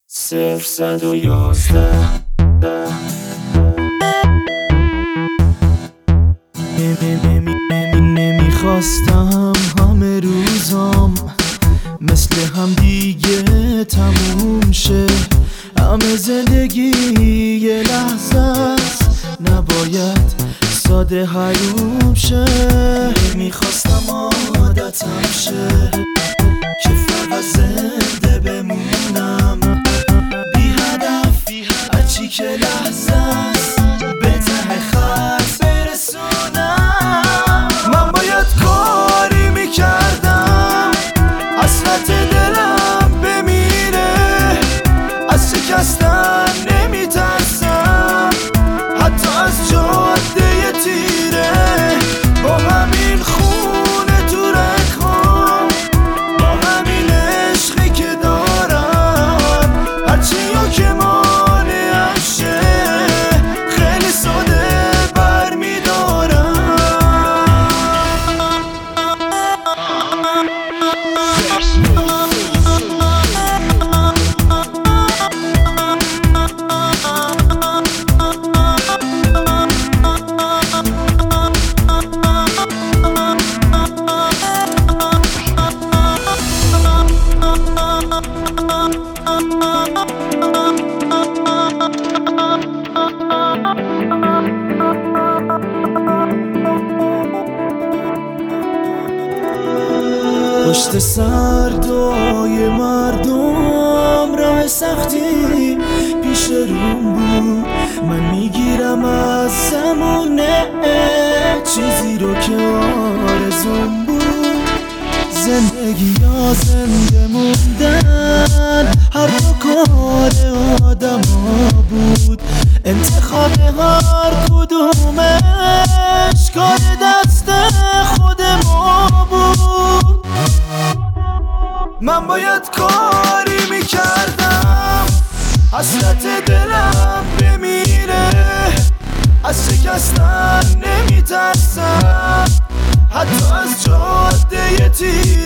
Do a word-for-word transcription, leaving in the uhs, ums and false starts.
صفر صد و یازده. نمیخواستم همه روزام مثل هم دیگه تموم شه. همه زندگی یه لحظه است، نباید ساده حروم شه. نمیخواستم عادتم شه که فقط زنده بمونم، بی هدف هرچی که لحظه است به ته خط برسونم. من باید کاری میکردم حسرت دلم بمیره، از شکستن نمیترسم حتی از جاده تیره. با همین خونه تو رگ‌هام، با همین عشقی که دارم، هرچی ها که مانعم شه خیلی ساده برمیدارم. پشت سر دعای مردم راه سختی پیش روم بود. من میگیرم از زمونه چیزی رو که آرزوم بود. زندگی یا زنده موندن هر دو کار آدم ها بود. انتخاب هر کدومش کار دست خود ما بود. من باید کاری میکردم حسرت دلم بمیره، از شکستن نمیترسم حتی از جاده تیره.